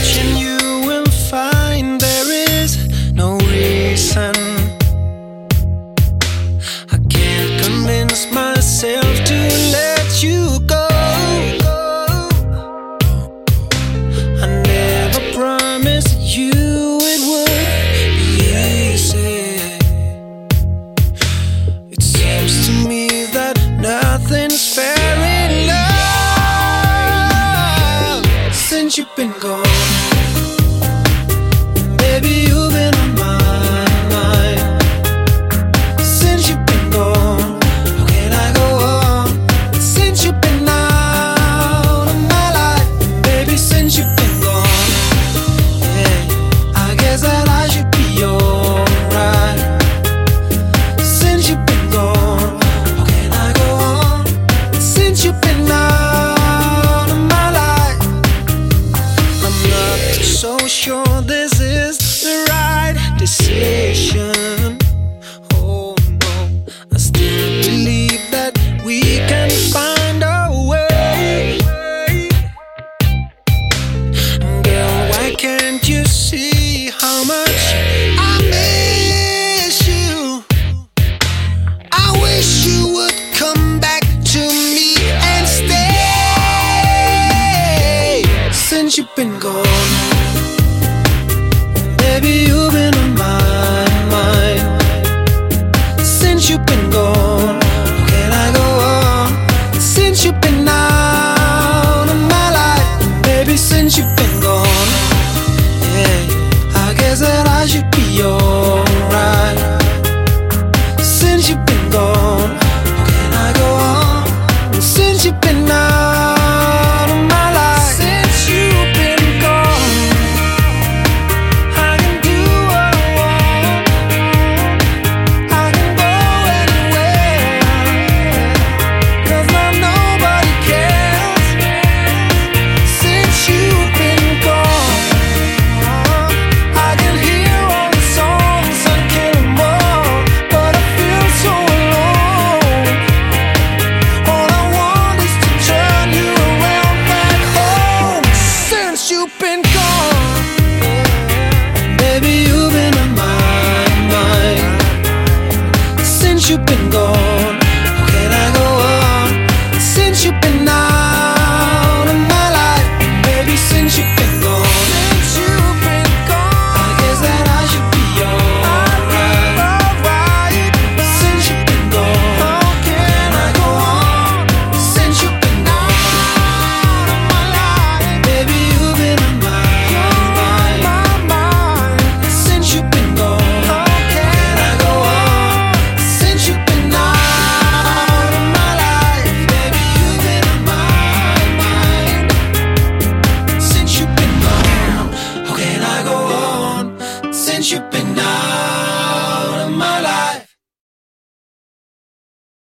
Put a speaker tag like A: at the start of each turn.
A: and you will find there is no reason. I can't convince myself to let you go. I never promised you it would be easy. It seems to me that nothing's fair in love since you've been gone. Baby, you've been on my mind since you've been gone. How can I go on since you've been out of my life? Baby, since you've been gone, yeah, I guess that I should be alright. Since you've been gone, how can I go on since you've been out of my life? I'm not so sure this is the right decision. Oh no, I still believe that we can find a way. Girl, why can't you see how much I miss you? I wish you would come back to me and stay. Since you've been